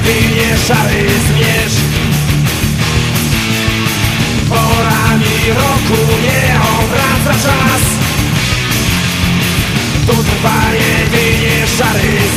jedynie szary zmierzch. Porami roku nie obraca czas. Tu trwa jedynie szary zmierzch.